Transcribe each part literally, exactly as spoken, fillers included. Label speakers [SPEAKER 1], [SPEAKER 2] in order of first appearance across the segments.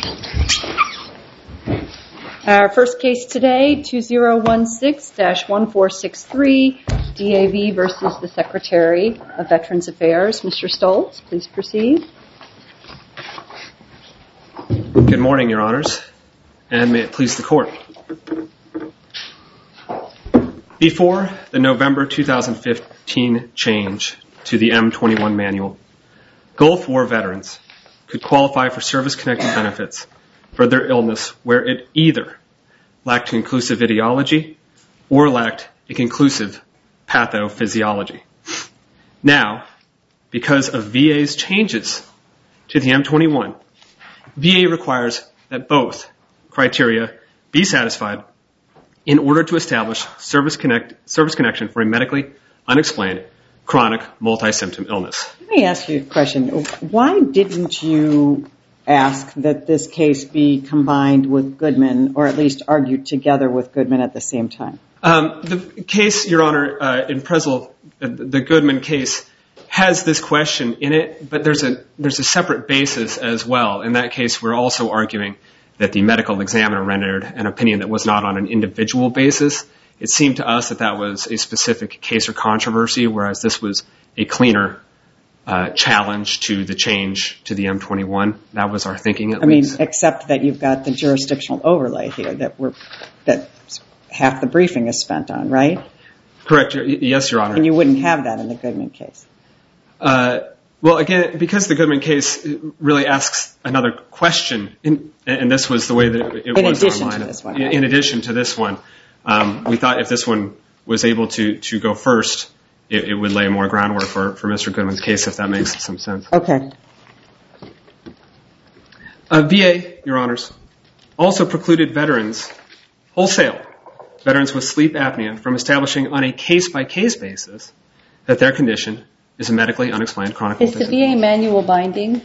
[SPEAKER 1] Our first case today, two zero one six dash one four six three, D A V versus the Secretary of Veterans Affairs. Mister Stoltz, please proceed.
[SPEAKER 2] Good morning, Your Honors, and may it please the Court. Before the November two thousand fifteen change to the M twenty-one manual, Gulf War veterans could qualify for service-connected benefits for their illness where it either lacked conclusive etiology or lacked a conclusive pathophysiology. Now, because of V A's changes to the M twenty-one, V A requires that both criteria be satisfied in order to establish service, connect, service connection for a medically unexplained chronic multi-symptom illness.
[SPEAKER 3] Let me ask you a question. Why didn't you ask that this case be combined with Goodman, or at least argued together with Goodman at the same time?
[SPEAKER 2] Um, the case, Your Honor, uh, in Prezel, the, the Goodman case, has this question in it, but there's a there's a separate basis as well. In that case, we're also arguing that the medical examiner rendered an opinion that was not on an individual basis. It seemed to us that that was a specific case or controversy, whereas this was a cleaner uh, challenge to the change to the M twenty-one. That was our thinking, at
[SPEAKER 3] I
[SPEAKER 2] least.
[SPEAKER 3] mean, except that you've got the jurisdictional overlay here that we're that half the briefing is spent on, right?
[SPEAKER 2] Correct. Yes, Your Honor.
[SPEAKER 3] And you wouldn't have that in the Goodman case.
[SPEAKER 2] Uh, well, again, because the Goodman case really asks another question, in, and this was the way that it, it
[SPEAKER 3] in
[SPEAKER 2] was
[SPEAKER 3] addition
[SPEAKER 2] online.
[SPEAKER 3] To this one,
[SPEAKER 2] in,
[SPEAKER 3] right?
[SPEAKER 2] in addition to this one, um, we thought if this one was able to, to go first, it, it would lay more groundwork for, for Mister Goodman's case, if that makes some sense.
[SPEAKER 3] Okay.
[SPEAKER 2] Uh, V A, Your Honors, also precluded veterans, wholesale, veterans with sleep apnea, from establishing on a case-by-case basis that their condition is a medically unexplained chronic
[SPEAKER 1] Is the V A manual binding?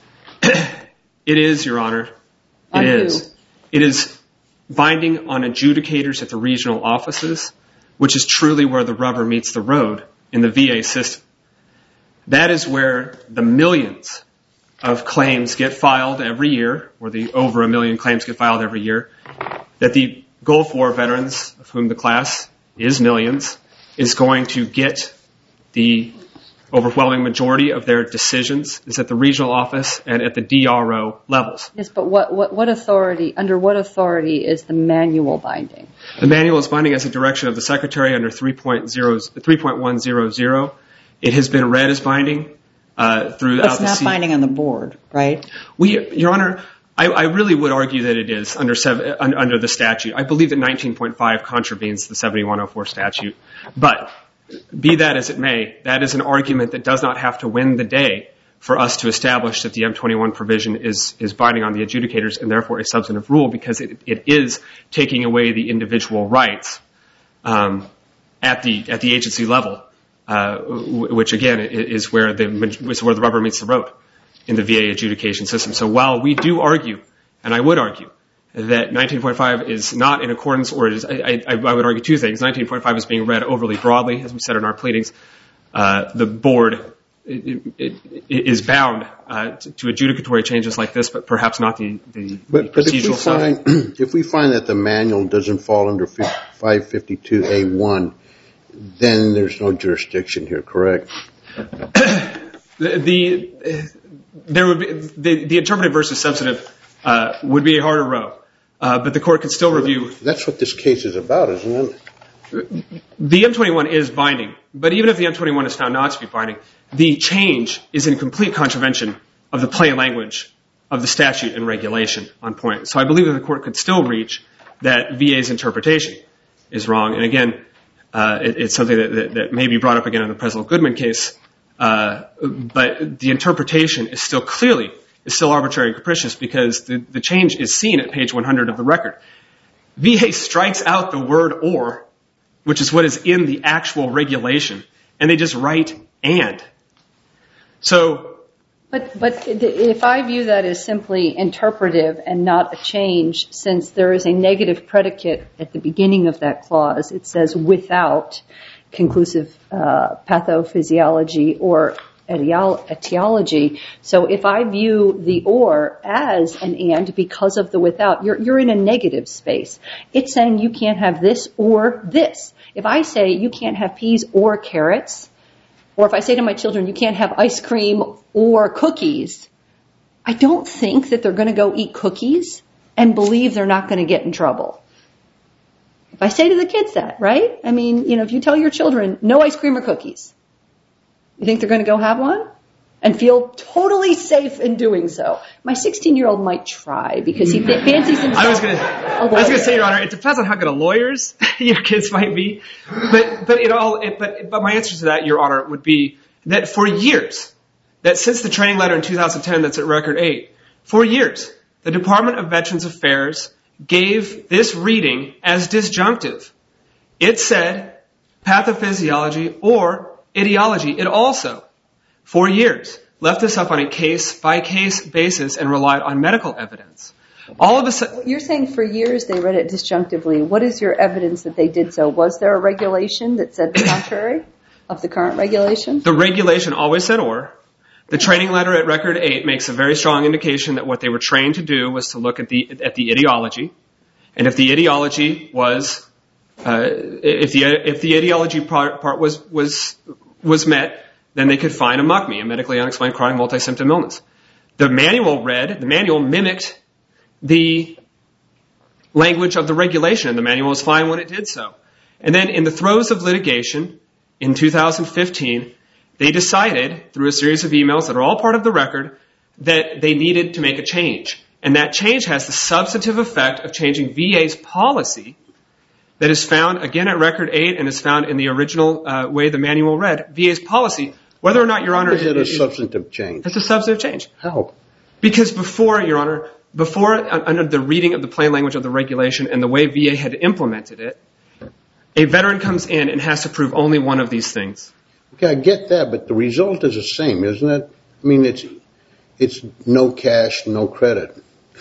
[SPEAKER 2] It is, Your Honor. It
[SPEAKER 1] on
[SPEAKER 2] is.
[SPEAKER 1] Who?
[SPEAKER 2] It is binding on adjudicators at the regional offices, which is truly where the rubber meets the road in the V A system. That is where the millions of claims get filed every year, or the over a million claims get filed every year, that the Gulf War veterans, of whom the class is millions, is going to get. The overwhelming majority of their decisions is at the regional office and at the D R O levels.
[SPEAKER 1] Yes, but what, what, what authority, under what authority is the manual binding?
[SPEAKER 2] The manual is binding as a direction of the Secretary under three point one hundred. It has been read as binding uh, throughout
[SPEAKER 3] It's
[SPEAKER 2] the
[SPEAKER 3] not
[SPEAKER 2] C-
[SPEAKER 3] binding on the board, right?
[SPEAKER 2] We, Your Honor, I, I really would argue that it is under seven, under the statute. I believe that nineteen point five contravenes the seventy-one oh four statute, but be that as it may, that is an argument that does not have to win the day for us to establish that the M twenty-one provision is, is binding on the adjudicators and therefore a substantive rule, because it, it is taking away the individual rights um, at the at the agency level, uh, which again is where the is where the rubber meets the road in the V A adjudication system. So while we do argue, and I would argue, that nineteen point five is not in accordance, or it is, I, I, I would argue two things. nineteen point five is being read overly broadly, as we said in our pleadings. Uh, the board it, it, it is bound uh, to, to adjudicatory changes like this, but perhaps not the, the,
[SPEAKER 4] but,
[SPEAKER 2] the
[SPEAKER 4] but
[SPEAKER 2] procedural
[SPEAKER 4] stuff. If we, find, if we find that the manual doesn't fall under five fifty-two A one, then there's no jurisdiction here, correct?
[SPEAKER 2] the, the there would be the, the interpretive versus substantive uh, would be a harder row. Uh, but the court could still review.
[SPEAKER 4] That's what this case is about, isn't it?
[SPEAKER 2] The M twenty-one is binding, but even if the M twenty-one is found not to be binding, the change is in complete contravention of the plain language of the statute and regulation on point. So I believe that the court could still reach that V A's interpretation is wrong. And again, uh, it, it's something that, that, that may be brought up again in the President Goodman case, uh, but the interpretation is still clearly is still arbitrary and capricious, because the, the change is seen at page one hundred of the record. V A strikes out the word or, which is what is in the actual regulation, and they just write and. So,
[SPEAKER 1] But but if I view that as simply interpretive and not a change, since there is a negative predicate at the beginning of that clause, it says without conclusive uh, pathophysiology or etiology. So if I view the or as an and because of the without, you're, you're in a negative space. It's saying you can't have this or this. If I say you can't have peas or carrots, or if I say to my children you can't have ice cream or cookies, I don't think that they're going to go eat cookies and believe they're not going to get in trouble. If I say to the kids that, right? I mean, you know, if you tell your children no ice cream or cookies, you think they're going to go have one and feel totally safe in doing so? My sixteen-year-old might try because he fancies himself.
[SPEAKER 2] I was going to, I was going to say, Your Honor, it depends on how good of lawyers your kids might be. But but it all, it, but but my answer to that, Your Honor, would be that for years, that since the training letter in two thousand ten, that's at record eight, for years, the Department of Veterans Affairs gave this reading as disjunctive. It said pathophysiology or etiology. It also, for years, left this up on a case-by-case basis and relied on medical evidence. All of a sudden,
[SPEAKER 1] you're saying for years they read it disjunctively. What is your evidence that they did so? Was there a regulation that said the contrary of the current regulation?
[SPEAKER 2] The regulation always said or. The training letter at record eight makes a very strong indication that what they were trained to do was to look at the at the etiology, and if the etiology was uh, if the if the etiology part, part was was was met, then they could find a M U C M E, a medically unexplained chronic multi-symptom illness. The manual read the manual mimicked the language of the regulation, and the manual was fine when it did so. And then in the throes of litigation in two thousand fifteen. They decided, through a series of emails that are all part of the record, that they needed to make a change. And that change has the substantive effect of changing V A's policy that is found, again, at record eight and is found in the original uh, way the manual read. V A's policy, whether or not, Your Honor...
[SPEAKER 4] Is it a substantive change?
[SPEAKER 2] It's a substantive change.
[SPEAKER 4] How?
[SPEAKER 2] Because before, Your Honor, before, uh, under the reading of the plain language of the regulation and the way V A had implemented it, a veteran comes in and has to prove only one of these things.
[SPEAKER 4] Okay, I get that, but the result is the same, isn't it? I mean, it's it's no cash, no credit.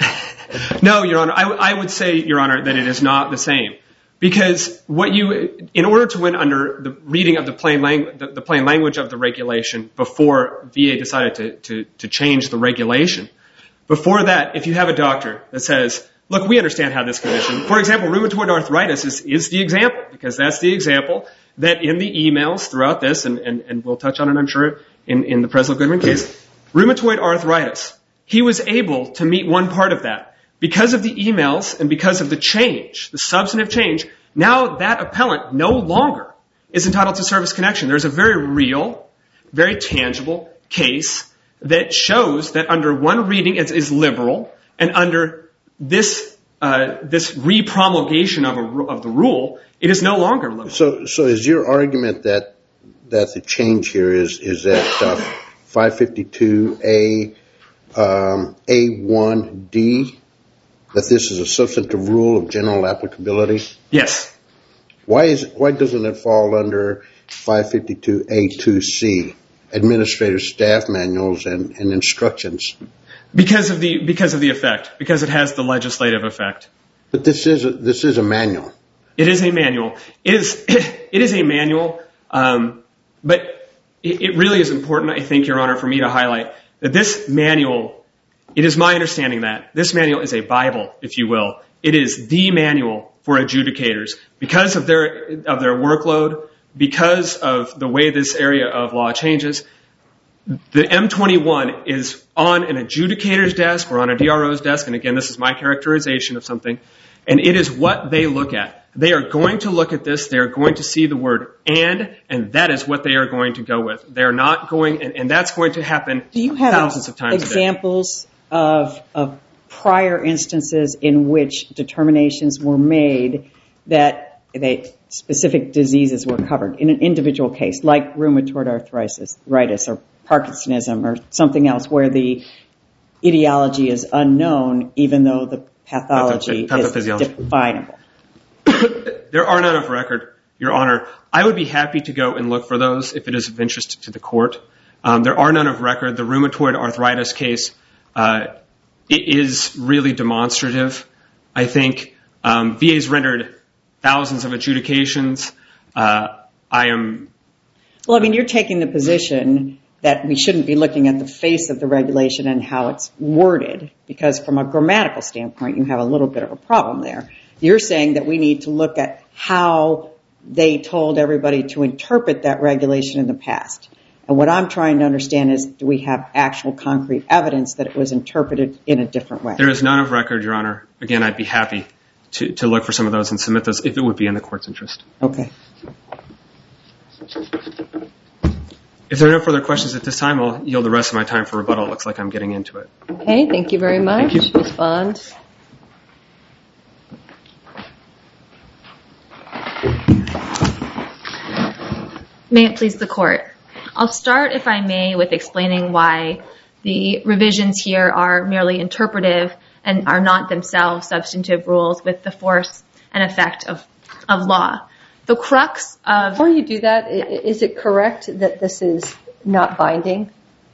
[SPEAKER 2] No, Your Honor. I, I would say, Your Honor, that it is not the same. Because what you, in order to win under the reading of the plain, langu- the, the plain language of the regulation before V A decided to, to, to change the regulation, before that, if you have a doctor that says, look, we understand how this condition, for example, rheumatoid arthritis is, is the example, because that's the example that in the emails throughout this, and, and, and we'll touch on it, I'm sure, in, in the Preslow-Goodman case, rheumatoid arthritis, he was able to meet one part of that. Because of the emails and because of the change, the substantive change, now that appellant no longer is entitled to service connection. There's a very real, very tangible case that shows that under one reading it is liberal, and under this uh, this repromulgation of, a, of the rule, it is no longer liberal.
[SPEAKER 4] So, so is your argument that that the change here is is that uh, five fifty-two A um, A one D, that this is a substantive rule of general applicability?
[SPEAKER 2] Yes.
[SPEAKER 4] Why is why doesn't it fall under five fifty-two A two C, administrative staff manuals and, and instructions?
[SPEAKER 2] Because of the because of the effect, because it has the legislative effect.
[SPEAKER 4] But this is a, this is a manual.
[SPEAKER 2] It is a manual. It is it is a manual, um, but it, it really is important, I think, Your Honor, for me to highlight that this manual. It is my understanding that this manual is a Bible, if you will. It is the manual for adjudicators because of their of their workload, because of the way this area of law changes. The M twenty-one is on an adjudicator's desk or on a D R O's desk, and again, this is my characterization of something, and it is what they look at. They are going to look at this, they are going to see the word and, and that is what they are going to go with. They are not going, and, and that's going to happen
[SPEAKER 3] Do you have
[SPEAKER 2] thousands of times
[SPEAKER 3] examples of, of prior instances in which determinations were made that they, specific diseases were covered in an individual case, like rheumatoid arthritis, or Parkinsonism, or something else, where the etiology is unknown, even though the pathology is definable?
[SPEAKER 2] There are none of record, Your Honor. I would be happy to go and look for those if it is of interest to the court. Um, there are none of record. The rheumatoid arthritis case uh, it is really demonstrative. I think um, V A's rendered thousands of adjudications. Uh, I am.
[SPEAKER 3] Well, I mean, you're taking the position that we shouldn't be looking at the face of the regulation and how it's worded, because from a grammatical standpoint, you have a little bit of a problem there. You're saying that we need to look at how they told everybody to interpret that regulation in the past. And what I'm trying to understand is, do we have actual concrete evidence that it was interpreted in a different way?
[SPEAKER 2] There is none of record, Your Honor. Again, I'd be happy to, to look for some of those and submit those if it would be in the court's interest.
[SPEAKER 3] Okay.
[SPEAKER 2] If there are no further questions at this time, I'll yield the rest of my time for rebuttal. It looks like I'm getting into it.
[SPEAKER 1] Okay, thank you very much.
[SPEAKER 2] Thank you.
[SPEAKER 1] Miz Bond.
[SPEAKER 5] May it please the court. I'll start, if I may, with explaining why the revisions here are merely interpretive and are not themselves substantive rules with the force and effect of, of law. The crux of...
[SPEAKER 1] Before you do that, is it correct that this is not binding?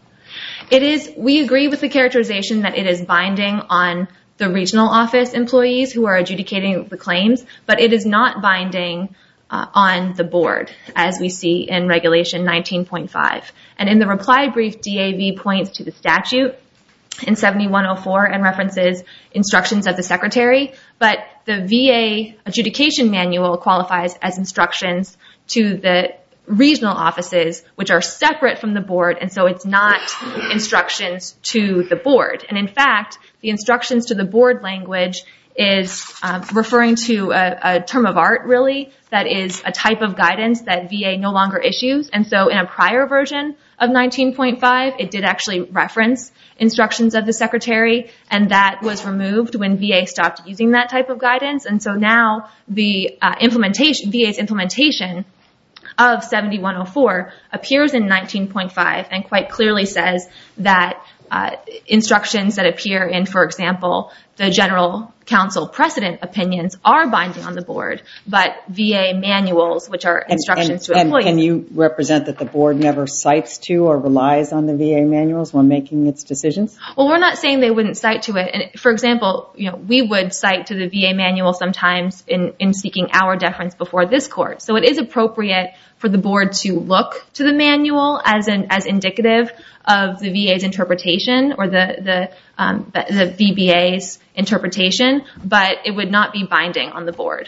[SPEAKER 5] It is. We agree with the characterization that it is binding on the regional office employees who are adjudicating the claims, but it is not binding uh, on the board, as we see in Regulation nineteen point five. And in the reply brief, D A V points to the statute in seventy-one oh four and references instructions of the secretary, but the V A adjudication manual qualifies as instructions to the regional offices, which are separate from the board, and so it's not instructions to the board. And in fact, the instructions to the board language is um, referring to a, a term of art, really, that is a type of guidance that V A no longer issues. And so in a prior version of nineteen point five, it did actually reference instructions of the secretary, and that was removed when V A stopped using that type of guidance. And so now the uh, implementation, V A's implementation of seventy-one oh four appears in nineteen point five and quite clearly says that uh, instructions that appear in, for example, the general counsel precedent opinions are binding on the board, but V A manuals, which are instructions
[SPEAKER 3] and, and,
[SPEAKER 5] to employees.
[SPEAKER 3] And can you represent that the board never cites to or relies on the V A manuals when making its decisions?
[SPEAKER 5] Well, we're not saying they wouldn't cite to it. And for example, you know, we would cite to the V A manual sometimes in, in seeking our deference before this court. So it is appropriate for the board to look to the manual as an as indicative of the V A's interpretation or the the um, the, the V B A's interpretation, but it would not be binding on the board.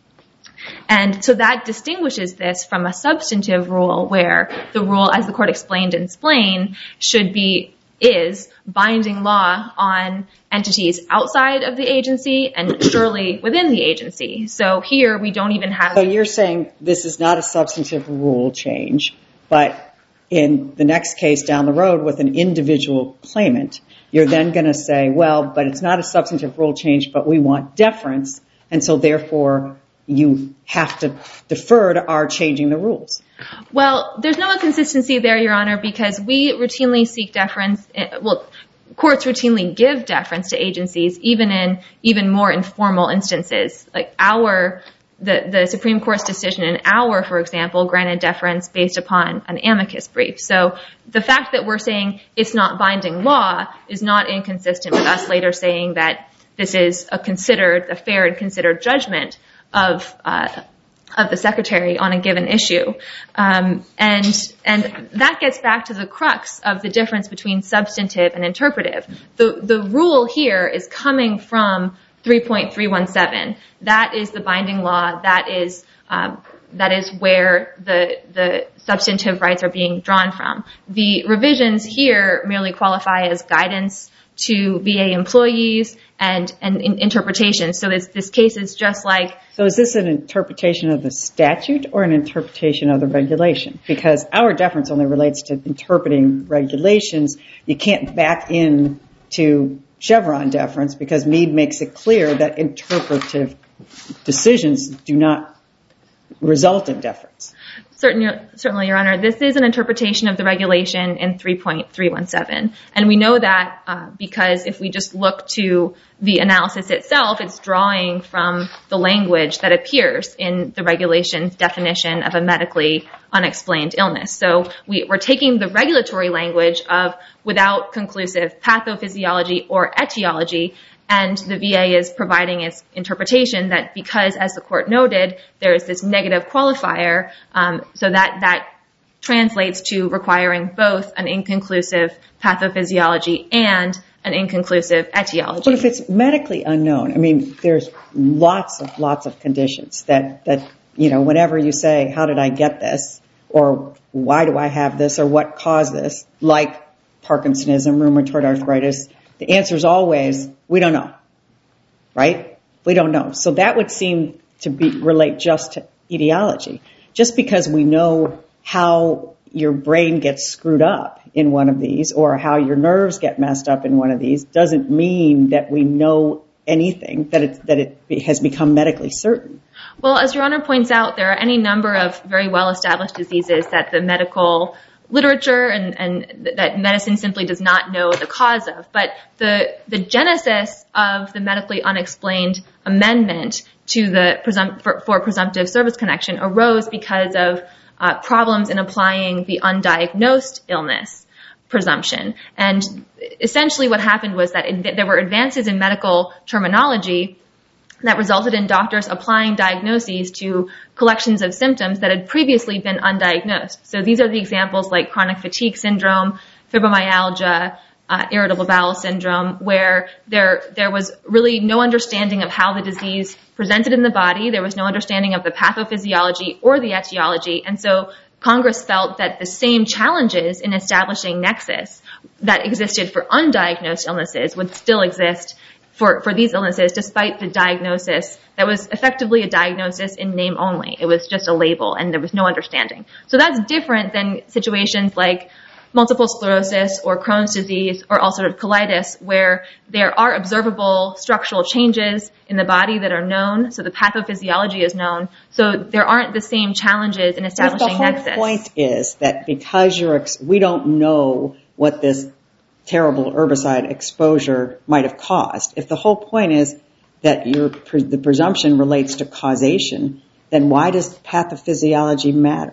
[SPEAKER 5] And so that distinguishes this from a substantive rule where the rule, as the court explained in Splain, should be, is binding law on entities outside of the agency and surely within the agency. So here we don't even have...
[SPEAKER 3] So you're saying this is not a substantive rule change, but in the next case down the road with an individual claimant, you're then going to say, well, but it's not a substantive rule change, but we want deference, and so therefore you have to defer to our changing the rules.
[SPEAKER 5] Well, there's no inconsistency there, Your Honor, because we routinely seek deference. Well, courts routinely give deference to agencies, even in even more informal instances. Like our, the, the Supreme Court's decision in our, for example, granted deference based upon an amicus brief. So the fact that we're saying it's not binding law is not inconsistent with us later saying that this is a considered, a fair and considered judgment of uh, of the secretary on a given issue. Um, and and that gets back to the crux of the difference between substantive and interpretive. The the rule here is coming from three point three one seven. That is the binding law. That is um, that is where the the substantive rights are being drawn from. The revisions here merely qualify as guidance to V A employees and, and in interpretation. So this, this case is just like...
[SPEAKER 3] So is this an interpretation of the statute or an interpretation of the regulation? Because our deference only relates to interpreting regulations. You can't back in to Chevron deference because Meade makes it clear that interpretive decisions do not result in deference.
[SPEAKER 5] Certainly, certainly, Your Honor. This is an interpretation of the regulation in three point three one seven. And we know that uh, because if we just look to the analysis itself, it's drawing from the language that appears in the regulation's definition of a medically unexplained illness. So we, we're taking the regulatory language of without conclusive pathophysiology or etiology, and the V A is providing its interpretation that because, as the court noted, there is this negative qualifier, um, so that that translates to requiring both an inconclusive pathophysiology and an inconclusive etiology.
[SPEAKER 3] But if it's medically unknown, I mean, there's lots of lots of conditions that, that you know, whenever you say, how did I get this? Or why do I have this? Or what caused this? Like Parkinsonism, rheumatoid arthritis, the answer is always, we don't know. Right? We don't know. So that would seem to be relate just to etiology. Just because we know how your brain gets screwed up in one of these or how your nerves get messed up in one of these doesn't mean that we know anything, that it, that it has become medically certain.
[SPEAKER 5] Well, as Your Honor points out, there are any number of very well-established diseases that the medical literature and, and that medicine simply does not know the cause of. But the the genesis of the medically unexplained amendment to the presumpt, for, for presumptive service connection arose because of uh, problems in applying the undiagnosed illness presumption. And essentially what happened was that in, there were advances in medical terminology that resulted in doctors applying diagnoses to collections of symptoms that had previously been undiagnosed. So these are the examples like chronic fatigue syndrome, fibromyalgia, uh, irritable bowel syndrome, where there there was really no understanding of how the disease presented in the body. There was no understanding of the pathophysiology or the etiology. And so Congress felt that the same challenges in establishing nexus that existed for undiagnosed illnesses would still exist for, for these illnesses, despite the diagnosis that was effectively a diagnosis in name only. It was just a label, and there was no understanding. So that's different than situations like multiple sclerosis or Crohn's disease or ulcerative colitis, where there are observable structural changes in the body that are known, so the pathophysiology is known. So there aren't the same challenges in establishing nexus.
[SPEAKER 3] The whole point is that because you're ex- we don't know what this terrible herbicide exposure might have caused. If the whole point is that your the presumption relates to causation, then why does pathophysiology matter?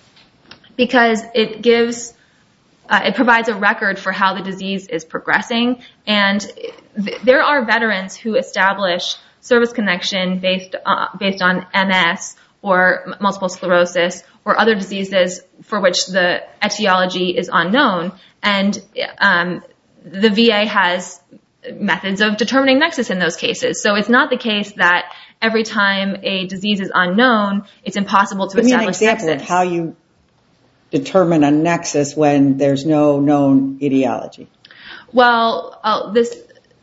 [SPEAKER 5] Because it gives, uh, it provides a record for how the disease is progressing, and th- there are veterans who establish service connection based uh, based on M S or m- multiple sclerosis or other diseases for which the etiology is unknown. And um, the V A has methods of determining nexus in those cases. So it's not the case that every time a disease is unknown, it's impossible to
[SPEAKER 3] Give
[SPEAKER 5] establish
[SPEAKER 3] me an example
[SPEAKER 5] nexus.
[SPEAKER 3] of how you determine a nexus when there's no known etiology.
[SPEAKER 5] Well, uh, this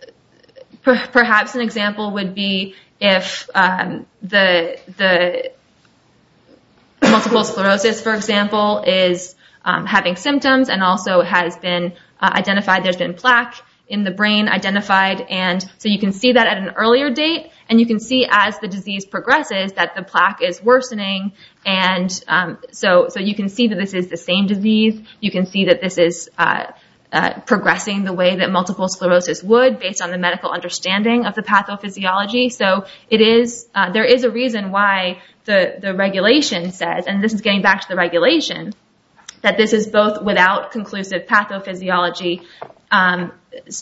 [SPEAKER 5] per- perhaps an example would be if um, the the multiple sclerosis, for example, is um, having symptoms and also has been uh, identified. There's been plaque in the brain identified, and so you can see that at an earlier date, and you can see as the disease progresses that the plaque is worsening, and um, so so you can see that this is the same disease. You can see that this is uh, uh, progressing the way that multiple sclerosis would, based on the medical understanding of the pathophysiology. So it is uh, there is a reason why the the regulation says, and this is getting back to the regulation, that this is both without conclusive pathophysiology. Um,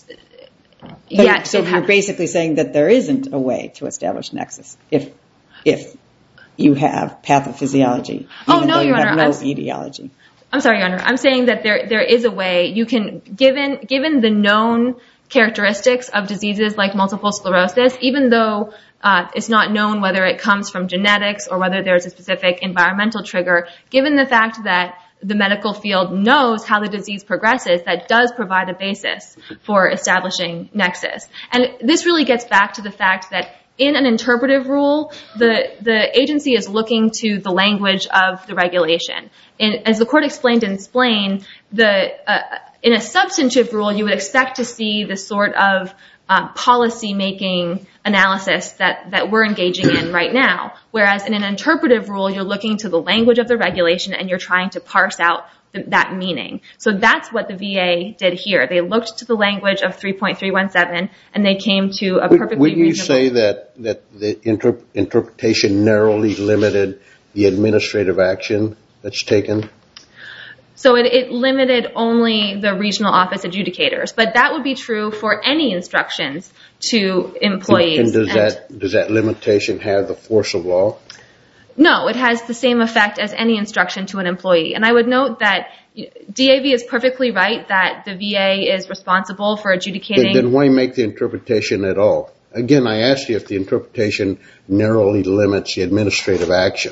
[SPEAKER 3] Yet so you're basically saying that there isn't a way to establish nexus if if you have pathophysiology, even
[SPEAKER 5] oh, no,
[SPEAKER 3] though you
[SPEAKER 5] Your
[SPEAKER 3] have
[SPEAKER 5] Honor,
[SPEAKER 3] no
[SPEAKER 5] I'm,
[SPEAKER 3] etiology.
[SPEAKER 5] I'm sorry, Your Honor. I'm saying that there there is a way you can, given given the known characteristics of diseases like multiple sclerosis, even though uh, it's not known whether it comes from genetics or whether there's a specific environmental trigger, given the fact that the medical field knows how the disease progresses, that does provide a basis for establishing nexus. And this really gets back to the fact that in an interpretive rule, the the agency is looking to the language of the regulation. And as the court explained in Splain, the uh, in a substantive rule, you would expect to see the sort of Uh, policy-making analysis that, that we're engaging in right now. Whereas in an interpretive rule, you're looking to the language of the regulation and you're trying to parse out the, that meaning. So that's what the V A did here. They looked to the language of three point three one seven and they came to a perfectly
[SPEAKER 4] Would you
[SPEAKER 5] reasonable...
[SPEAKER 4] say that, that the inter- interpretation narrowly limited the administrative action that's taken?
[SPEAKER 5] So it, it limited only the regional office adjudicators, but that would be true for any instructions to employees.
[SPEAKER 4] And, and does and that does that limitation have the force of law?
[SPEAKER 5] No, it has the same effect as any instruction to an employee. And I would note that D A V is perfectly right that the V A is responsible for adjudicating...
[SPEAKER 4] Then why make the interpretation at all? Again, I asked you if the interpretation narrowly limits the administrative action.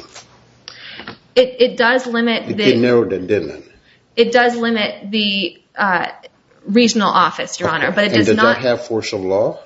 [SPEAKER 5] It, it does limit
[SPEAKER 4] it
[SPEAKER 5] the...
[SPEAKER 4] It narrowed it, didn't it?
[SPEAKER 5] It does limit the uh, regional office, Your Honor, but it
[SPEAKER 4] and
[SPEAKER 5] does,
[SPEAKER 4] does
[SPEAKER 5] not...
[SPEAKER 4] does that have force of law?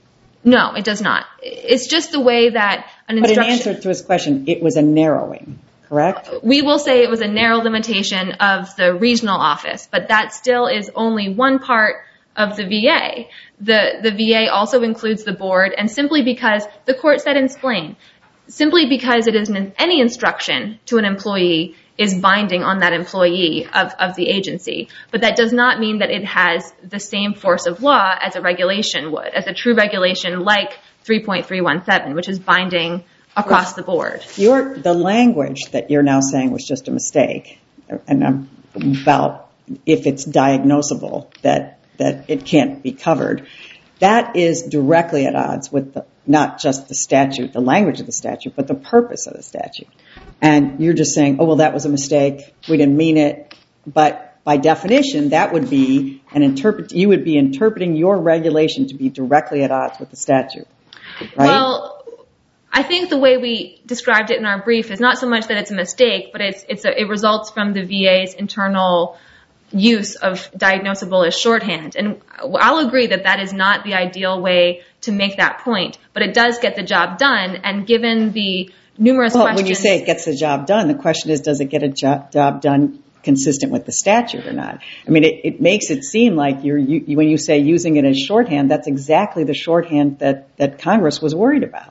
[SPEAKER 5] No, it does not. It's just the way that an instruction...
[SPEAKER 3] But in answer to his question, it was a narrowing, correct?
[SPEAKER 5] We will say it was a narrow limitation of the regional office, but that still is only one part of the V A. The, the V A also includes the board, and simply because the court said in Splain, simply because it isn't any instruction to an employee is binding on that employee of, of the agency. But that does not mean that it has the same force of law as a regulation would, as a true regulation like three point three one seven, which is binding across the board.
[SPEAKER 3] Your, the language that you're now saying was just a mistake, and I'm about if it's diagnosable, that, that it can't be covered. That is directly at odds with the, not just the statute, the language of the statute, but the purpose of the statute. And you're just saying, oh, well, that was a mistake. We didn't mean it. But by definition, that would be an interpret. You would be interpreting your regulation to be directly at odds with the statute, right?
[SPEAKER 5] Well, I think the way we described it in our brief is not so much that it's a mistake, but it's, it's a, it results from the V A's internal use of diagnosable as shorthand. And I'll agree that that is not the ideal way to make that point, but it does get the job done. And given the numerous
[SPEAKER 3] well,
[SPEAKER 5] questions...
[SPEAKER 3] When you say it gets the job done, the question is, does it get a job, job done consistent with the statute or not? I mean, it, it makes it seem like you're, you, when you say using it as shorthand, that's exactly the shorthand that, that Congress was worried about.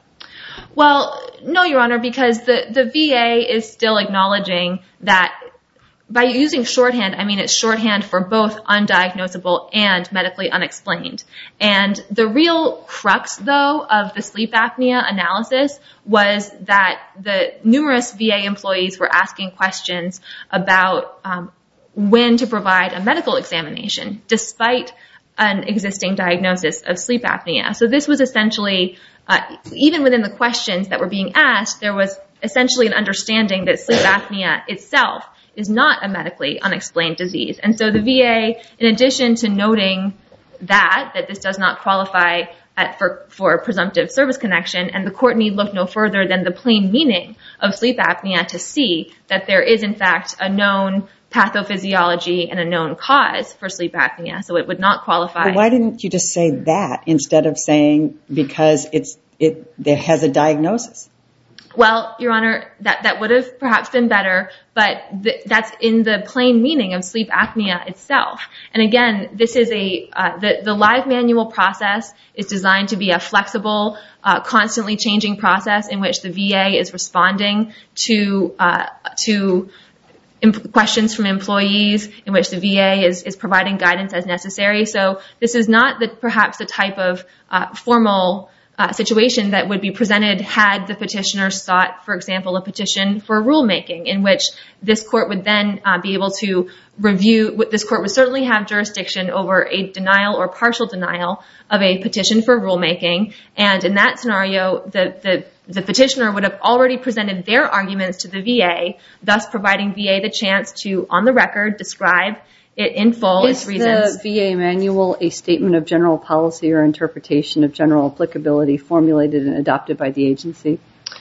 [SPEAKER 5] Well, no, Your Honor, because the, the V A is still acknowledging that by using shorthand, I mean it's shorthand for both undiagnosable and medically unexplained. And the real crux, though, of the sleep apnea analysis was that the numerous V A employees were asking questions about um, when to provide a medical examination, despite an existing diagnosis of sleep apnea. So this was essentially, uh, even within the questions that were being asked, there was essentially an understanding that sleep apnea itself is not a medically unexplained disease. And so the V A, in addition to noting that, that this does not qualify at, for, for presumptive service connection, and the court need look no further than the plain meaning of sleep apnea to see that there is, in fact, a known pathophysiology and a known cause for sleep apnea, so it would not qualify.
[SPEAKER 3] Well, why didn't you just say that instead of saying because it's it there has a diagnosis?
[SPEAKER 5] Well, Your Honor, that, that would have perhaps been better, but th- that's in the plain meaning of sleep apnea itself. And again, this is a, uh, the, the live manual process is designed to be a flexible, uh, constantly changing process in which the V A is responding to, uh, to imp- questions from employees, in which the V A is, is providing guidance as necessary. So this is not the, perhaps the type of, uh, formal Uh, situation that would be presented had the petitioner sought, for example, a petition for rulemaking, in which this court would then uh, be able to review. This court would certainly have jurisdiction over a denial or partial denial of a petition for rulemaking, and in that scenario, the the, the petitioner would have already presented their arguments to the V A, thus providing V A the chance to, on the record, describe it in full, its reasons.
[SPEAKER 1] Is the V A manual a statement of general policy or interpretation of general applicability formulated and adopted by the agency?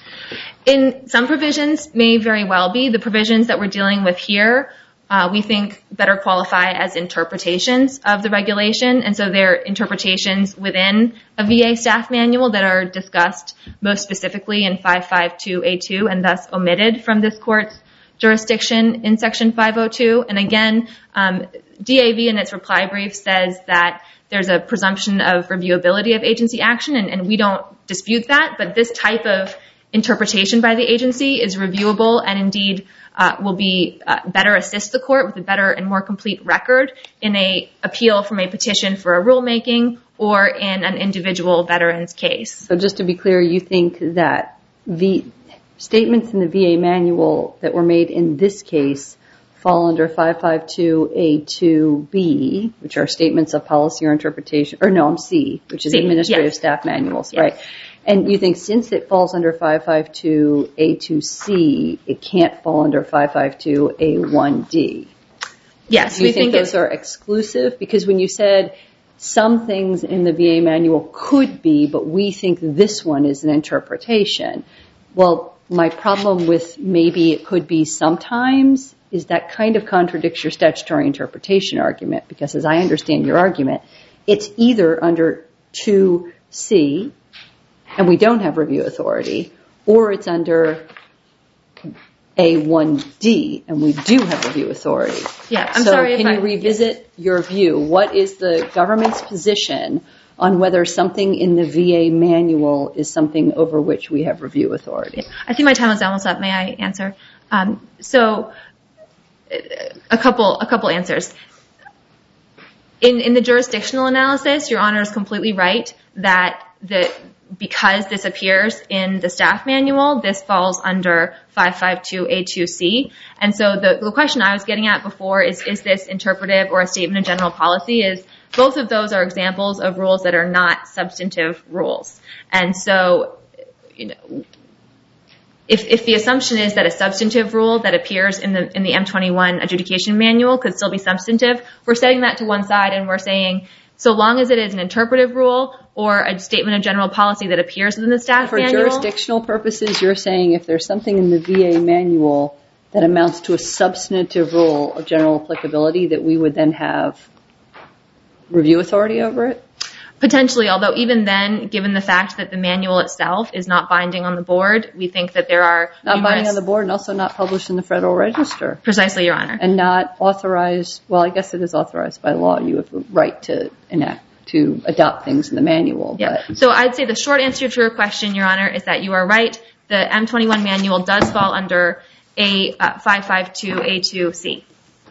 [SPEAKER 5] In some provisions may very well be. The provisions that we're dealing with here, uh, we think better qualify as interpretations of the regulation, and so they're interpretations within a V A staff manual that are discussed most specifically in five fifty-two A two and thus omitted from this court's jurisdiction in Section five oh two. And again, um, D A V in its reply brief says that there's a presumption of reviewability of agency action, and, and we don't dispute that, but this type of interpretation by the agency is reviewable and indeed uh, will be uh, better assist the court with a better and more complete record in a appeal from a petition for a rulemaking or in an individual veteran's case.
[SPEAKER 1] So just to be clear, you think that the statements in the V A manual that were made in this case fall under five fifty-two A two B, which are statements of policy or interpretation, or no, I'm C, which is
[SPEAKER 5] C,
[SPEAKER 1] administrative
[SPEAKER 5] yes.
[SPEAKER 1] staff manuals,
[SPEAKER 5] Yes.
[SPEAKER 1] right? And you think since it falls under five fifty-two A two C, it can't fall under five fifty-two A one D?
[SPEAKER 5] Yes.
[SPEAKER 1] Do you
[SPEAKER 5] we
[SPEAKER 1] think,
[SPEAKER 5] think
[SPEAKER 1] those are exclusive? Because when you said some things in the V A manual could be, but we think this one is an interpretation. Well, my problem with maybe it could be sometimes is that kind of contradicts your statutory interpretation argument, because as I understand your argument, it's either under two C, and we don't have review authority, or it's under A one D, and we do have review authority.
[SPEAKER 5] Yeah, I'm
[SPEAKER 1] so
[SPEAKER 5] sorry.
[SPEAKER 1] Can
[SPEAKER 5] if
[SPEAKER 1] you
[SPEAKER 5] I,
[SPEAKER 1] revisit your view? What is the government's position on whether something in the V A manual is something over which we have review authority?
[SPEAKER 5] I think my time is almost up. May I answer? Um, so, a couple, a couple answers. In in the jurisdictional analysis, Your Honor is completely right that the because this appears in the staff manual, this falls under five fifty-two A two C. And so the, the question I was getting at before is, is this interpretive or a statement of general policy? Is both of those are examples of rules that are not substantive rules. And so, you know, if, if the assumption is that a substantive rule that appears in the in the M twenty-one adjudication manual could still be substantive, we're setting that to one side and we're saying, so long as it is an interpretive rule or a statement of general policy that appears in the staff
[SPEAKER 1] For
[SPEAKER 5] manual.
[SPEAKER 1] For jurisdictional purposes, you're saying if there's something in the V A manual that amounts to a substantive rule of general applicability, that we would then have review authority over it?
[SPEAKER 5] Potentially, although even then, given the fact that the manual itself is not binding on the board, we think that there are
[SPEAKER 1] Not
[SPEAKER 5] numerous,
[SPEAKER 1] binding on the board and also not published in the Federal Register.
[SPEAKER 5] Precisely, Your Honor.
[SPEAKER 1] And not authorized, well, I guess it is authorized by law. You have the right to enact, to adopt things in the manual.
[SPEAKER 5] Yeah.
[SPEAKER 1] But
[SPEAKER 5] So I'd say the short answer to your question, Your Honor, is that you are right. The M twenty-one manual does fall under a uh, five fifty-two A two C.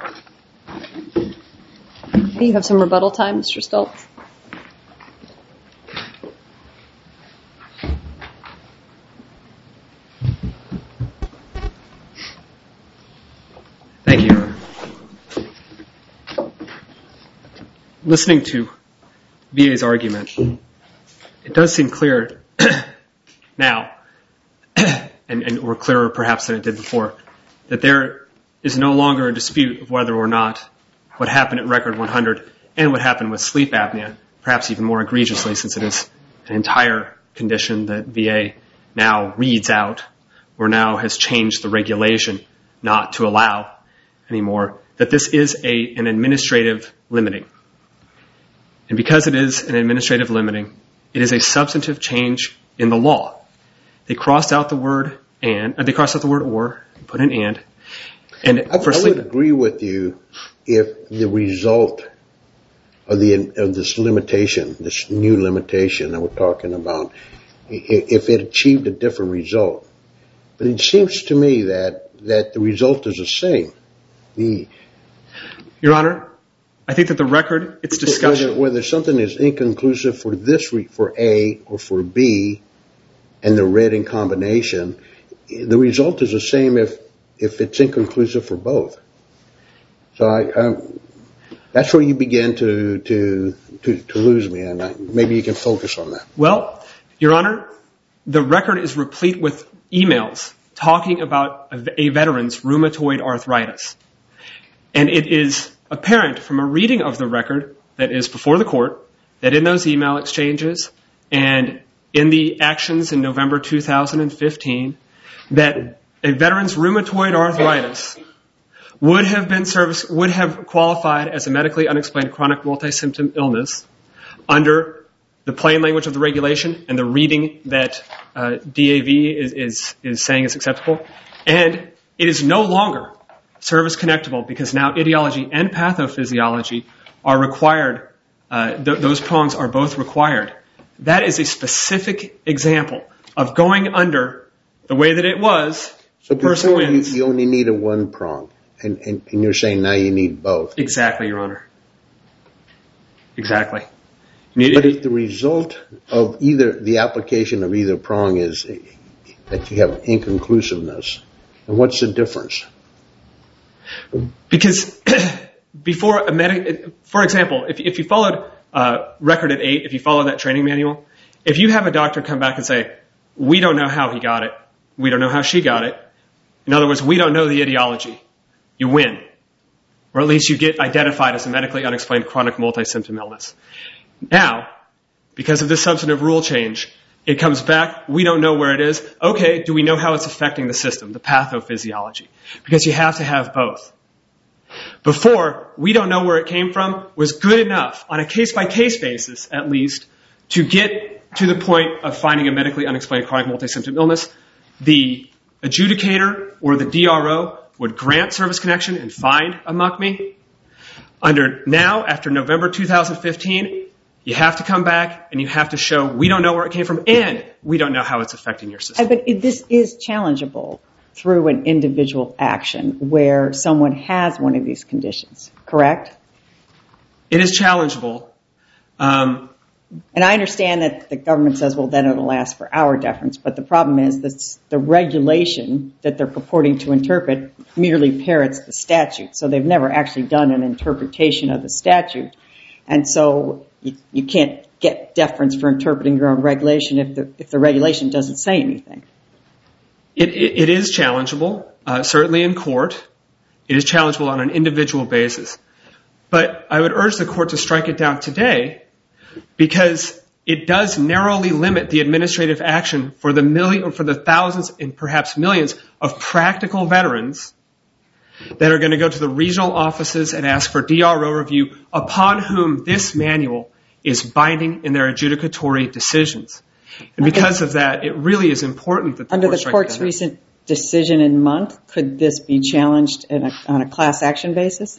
[SPEAKER 1] you have some rebuttal time, Mister Stoltz.
[SPEAKER 2] Thank you, Your Honor. Listening to V A's argument, it does seem clear now, and, and or clearer perhaps than it did before, that there is no longer a dispute of whether or not what happened at Record one hundred and what happened with sleep apnea, perhaps even more egregiously since it is an entire condition that V A now reads out or now has changed the regulation not to allow anymore, that this is a, an administrative limiting. And because it is an administrative limiting, it is a substantive change in the law. They crossed out the word and, uh, they crossed out the word or, put an and. And
[SPEAKER 4] I,
[SPEAKER 2] for
[SPEAKER 4] I
[SPEAKER 2] sleep,
[SPEAKER 4] would agree with you if the result of the of this limitation, this new limitation that we're talking about, if it achieved a different result. But it seems to me that, that the result is the same. The,
[SPEAKER 2] Your Honor, I think that the record, its discussion...
[SPEAKER 4] Whether, whether something is inconclusive for this, for A or for B, and they're read in combination, the result is the same if, if it's inconclusive for both. So I, I, that's where you begin to, to, to, to lose me, and I, maybe you can focus on that.
[SPEAKER 2] Well, Your Honor, the record is replete with emails talking about a, a veteran's rheumatoid arthritis. And it is apparent from a reading of the record that is before the court that in those email exchanges and in the actions in November two thousand fifteen, that a veteran's rheumatoid arthritis would have been service, would have qualified as a medically unexplained chronic multi-symptom illness under the plain language of the regulation and the reading that uh, D A V is, is, is saying is acceptable. And it is no longer service connectable because now etiology and pathophysiology are required. Uh, th- those prongs are both required. That is a specific example of going under the way that it was.
[SPEAKER 4] So
[SPEAKER 2] person
[SPEAKER 4] before you,
[SPEAKER 2] wins.
[SPEAKER 4] you only need a one prong, and, and, and you're saying now you need both.
[SPEAKER 2] Exactly, Your Honor. Exactly.
[SPEAKER 4] But if the result of either the application of either prong is that you have inconclusiveness, then what's the difference?
[SPEAKER 2] Because before a medic, for example, if, if you followed uh, record at eight, if you follow that training manual, If you have a doctor come back and say, we don't know how he got it, we don't know how she got it, in other words, we don't know the etiology, you win. Or at least you get identified as a medically unexplained chronic multi-symptom illness. Now, because of this substantive rule change, it comes back, we don't know where it is. Okay, do we know how it's affecting the system, the pathophysiology? Because you have to have both. Before, we don't know where it came from was good enough, on a case-by-case basis at least, to get to the point of finding a medically unexplained chronic multi-symptom illness. The adjudicator or the D R O would grant service connection and find a M U C M E. Under now, after November two thousand fifteen, you have to come back and you have to show we don't know where it came from and we don't know how it's affecting your system.
[SPEAKER 3] But this is challengeable through an individual action where someone has one of these conditions, correct?
[SPEAKER 2] It is challengeable. Um,
[SPEAKER 3] and I understand that the government says, well, then it'll ask for our deference. But the problem is that the regulation that they're purporting to interpret merely parrots the statute. So they've never actually done an interpretation of the statute. And so you, you can't get deference for interpreting your own regulation if the, if the regulation doesn't say anything.
[SPEAKER 2] It, it, it is challengeable, uh, certainly in court. It is challengeable on an individual basis. But I would urge the court to strike it down today because it does narrowly limit the administrative action for the million, for the thousands and perhaps millions of practical veterans that are going to go to the regional offices and ask for D R O review upon whom this manual is binding in their adjudicatory decisions. And because of that, it really is important that the
[SPEAKER 3] under
[SPEAKER 2] court
[SPEAKER 3] the court's recent decision in Monk, could this be challenged in a, on a class action basis?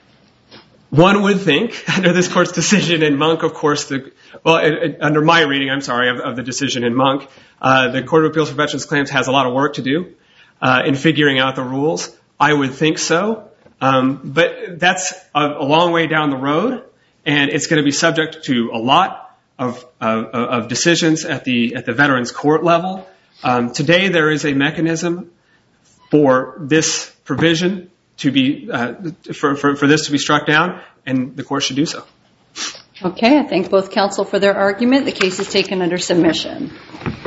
[SPEAKER 2] One would think, under this court's decision in Monk, of course, the, well, it, it, under my reading, I'm sorry, of, of the decision in Monk, uh, the Court of Appeals for Veterans Claims has a lot of work to do uh, in figuring out the rules. I would think so. Um, but that's a, a long way down the road, and it's going to be subject to a lot of, of, of decisions at the at the Veterans Court level. Um, today, there is a mechanism for this provision to be uh, for, for for this to be struck down, and the court should do so.
[SPEAKER 1] Okay, I thank both counsel for their argument. The case is taken under submission.